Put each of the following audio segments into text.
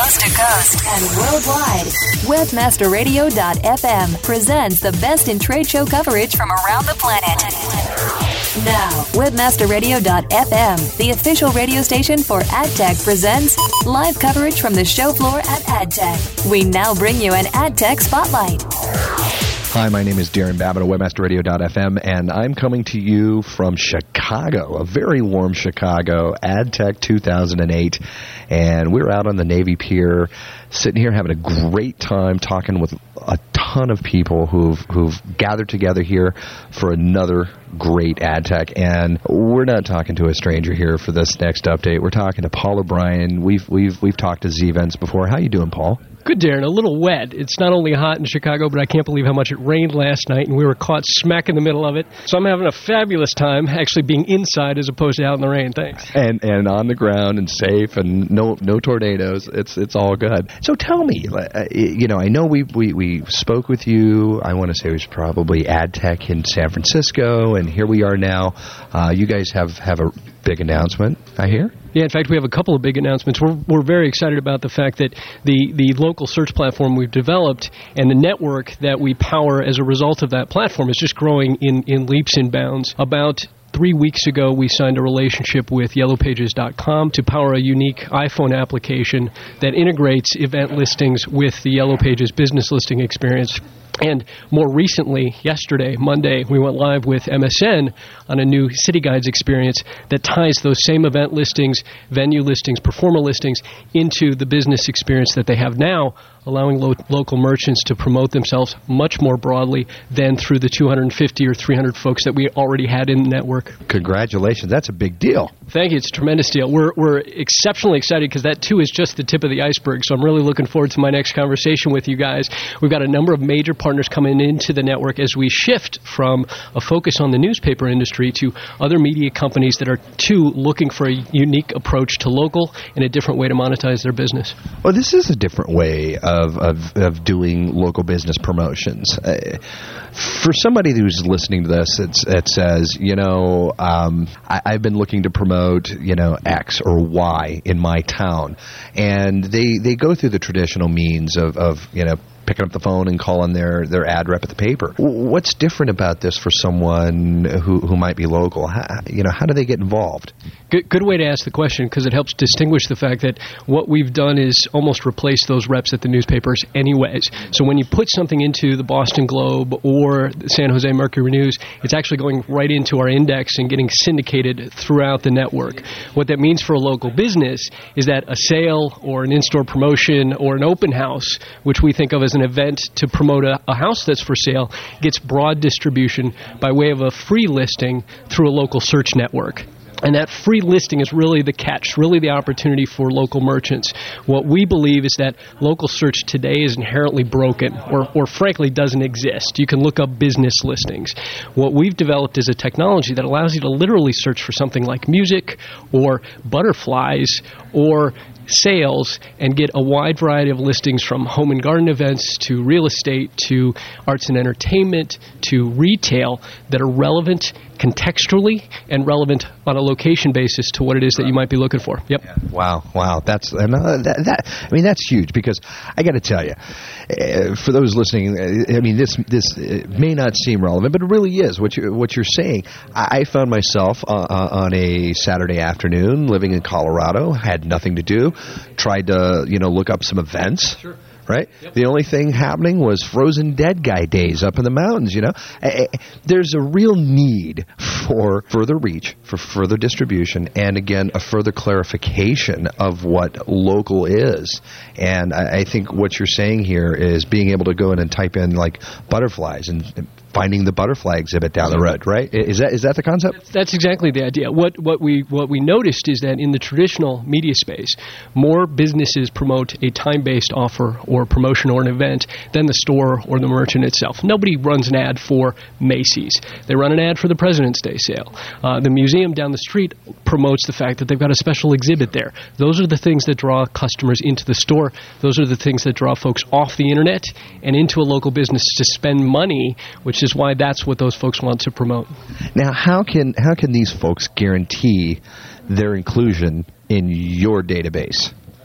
Coast to coast and worldwide. Webmasterradio.fm presents the best in trade show coverage from around the planet. Now, Webmasterradio.fm, the official radio station for AdTech, presents live coverage from the show floor at AdTech. We now bring you an AdTech Spotlight. Hi, my name is Darren Babbitt of WebmasterRadio.fm, and I'm coming to you from Chicago, a very warm Chicago, AdTech 2008, and we're out on the Navy Pier, sitting here having a great time talking with a ton of people who've gathered together here for another great AdTech, and we're not talking to a stranger here for this next update. We're talking to Paul O'Brien. We've talked to Z-Vents before. How you doing, Paul? Good, Darren. A little wet. It's not only hot in Chicago, but I can't believe how much it rained last night, and we were caught smack in the middle of it. So I'm having a fabulous time actually being inside as opposed to out in the rain. Thanks. And on the ground and safe and no tornadoes. It's all good. So tell me, I know we spoke with you. I want to say it was probably AdTech in San Francisco, and here we are now. You guys have a big announcement, I hear? Yeah, in fact, we have a couple of big announcements. We're very excited about the fact that the local search platform we've developed and the network that we power as a result of that platform is just growing in leaps and bounds. About 3 weeks ago, we signed a relationship with YellowPages.com to power a unique iPhone application that integrates event listings with the Yellow Pages business listing experience. And more recently, yesterday, Monday, we went live with MSN on a new City Guides experience that ties those same event listings, venue listings, performer listings into the business experience that they have now, allowing local merchants to promote themselves much more broadly than through the 250 or 300 folks that we already had in the network. Congratulations. That's a big deal. Thank you. It's a tremendous deal. We're exceptionally excited because that, too, is just the tip of the iceberg. So I'm really looking forward to my next conversation with you guys. We've got a number of major partners coming into the network as we shift from a focus on the newspaper industry to other media companies that are, too, looking for a unique approach to local and a different way to monetize their business. Well, this is a different way of doing local business promotions. For somebody who's listening to this, it says, I've been looking to promote, X or Y in my town. And they go through the traditional means of picking up the phone and calling their ad rep at the paper. What's different about this for someone who might be local? How do they get involved? Good way to ask the question, because it helps distinguish the fact that what we've done is almost replace those reps at the newspapers anyways. So when you put something into the Boston Globe or the San Jose Mercury News, it's actually going right into our index and getting syndicated throughout the network. What that means for a local business is that a sale or an in-store promotion or an open house, which we think of as an event to promote a house that's for sale, gets broad distribution by way of a free listing through a local search network. And that free listing is really the catch, really the opportunity for local merchants. What we believe is that local search today is inherently broken or frankly doesn't exist. You can look up business listings. What we've developed is a technology that allows you to literally search for something like music or butterflies or sales and get a wide variety of listings from home and garden events to real estate to arts and entertainment to retail that are relevant contextually and relevant on a location basis to what it is that you might be looking for. Yep. Yeah. Wow. That's huge, because I got to tell you, for those listening, this may not seem relevant, but it really is what you're saying. I found myself on a Saturday afternoon living in Colorado, had nothing to do, tried to look up some events. Sure. Right? Yep. The only thing happening was Frozen Dead Guy days up in the mountains, There's a real need for further reach, for further distribution, and again, a further clarification of what local is. And I think what you're saying here is being able to go in and type in, like, butterflies and finding the butterfly exhibit down the road, right? Is that the concept? That's exactly the idea. What we noticed is that in the traditional media space, more businesses promote a time-based offer or promotion or an event than the store or the merchant itself. Nobody runs an ad for Macy's. They run an ad for the President's Day sale. The museum down the street promotes the fact that they've got a special exhibit there. Those are the things that draw customers into the store. Those are the things that draw folks off the internet and into a local business to spend money, which is why that's what those folks want to promote. Now, how can these folks guarantee their inclusion in your database?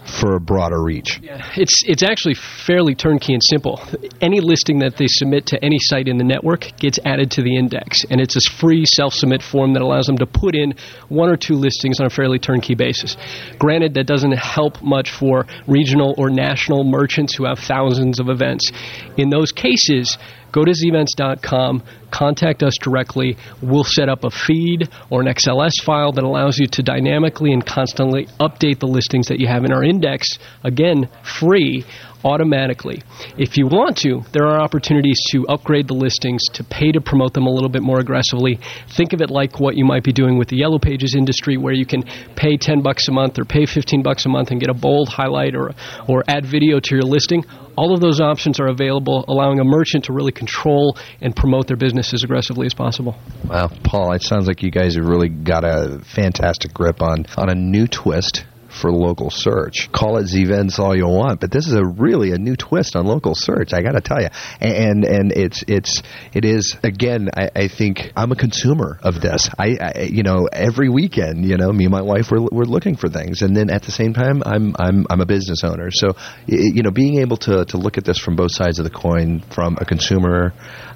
for a broader reach? Yeah, it's actually fairly turnkey and simple. Any listing that they submit to any site in the network gets added to the index, and it's a free self-submit form that allows them to put in 1 or 2 listings on a fairly turnkey basis. Granted, that doesn't help much for regional or national merchants who have thousands of events. In those cases, go to zevents.com, contact us directly. We'll set up a feed or an XLS file that allows you to dynamically and constantly update the listings that you have in our index, again, free, automatically. If you want to, there are opportunities to upgrade the listings, to pay to promote them a little bit more aggressively. Think of it like what you might be doing with the Yellow Pages industry, where you can pay $10 a month or pay $15 a month and get a bold highlight or add video to your listing. All of those options are available, allowing a merchant to really control and promote their business as aggressively as possible. Wow, Paul, it sounds like you guys have really got a fantastic grip on a new twist for local search. Call it Zevents all you want, but this is really a new twist on local search, I got to tell you. And it is again, I think I'm a consumer of this. I every weekend, me and my wife we're looking for things, and then at the same time I'm a business owner. So being able to look at this from both sides of the coin, from a consumer,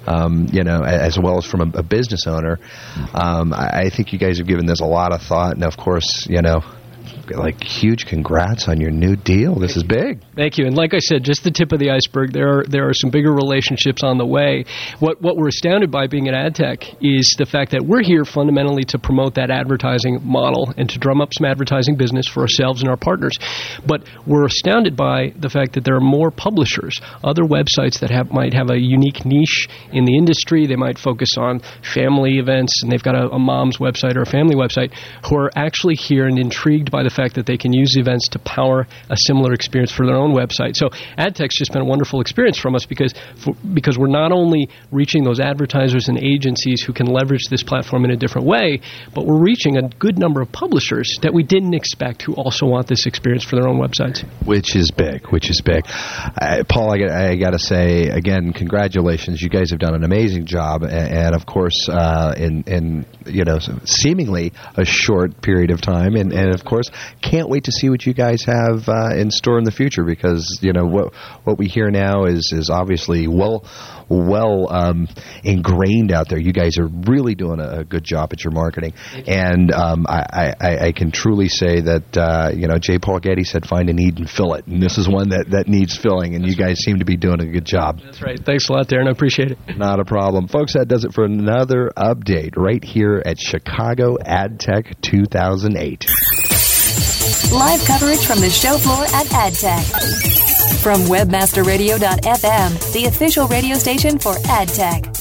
as well as from a business owner, I think you guys have given this a lot of thought, and of course, huge congrats on your new deal. This is big. Thank you. And like I said, just the tip of the iceberg. There are some bigger relationships on the way. What we're astounded by being at AdTech is the fact that we're here fundamentally to promote that advertising model and to drum up some advertising business for ourselves and our partners. But we're astounded by the fact that there are more publishers, other websites that might have a unique niche in the industry. They might focus on family events, and they've got a mom's website or a family website, who are actually here and intrigued by the fact that they can use events to power a similar experience for their own website. So AdTech's just been a wonderful experience from us because we're not only reaching those advertisers and agencies who can leverage this platform in a different way, but we're reaching a good number of publishers that we didn't expect who also want this experience for their own websites. Which is big. Paul, I got to say, again, congratulations. You guys have done an amazing job. And of course, in seemingly a short period of time. And of course, can't wait to see what you guys have in store in the future, because what we hear now is obviously well ingrained out there. You guys are really doing a good job at your marketing, and I can truly say that J. Paul Getty said, "Find a need and fill it," and this is one that needs filling, and you guys seem to be doing a good job. That's right. Thanks a lot, Darren. I appreciate it. Not a problem, folks. That does it for another update right here at Chicago AdTech 2008. Live coverage from the show floor at AdTech. From WebmasterRadio.fm, the official radio station for AdTech.